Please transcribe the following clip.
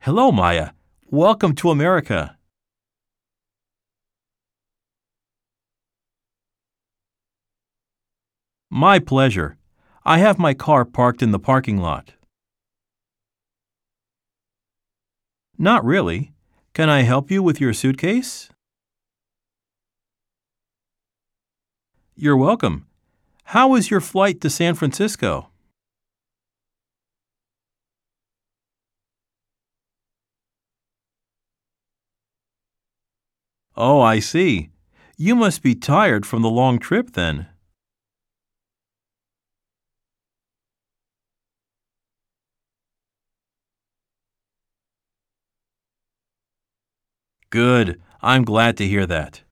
Hello, Maya. Welcome to America. My pleasure. I have my car parked in the parking lot. Not really. Can I help you with your suitcase? You're welcome. How was your flight to San Francisco? Oh, I see. You must be tired from the long trip then. Good. I'm glad to hear that.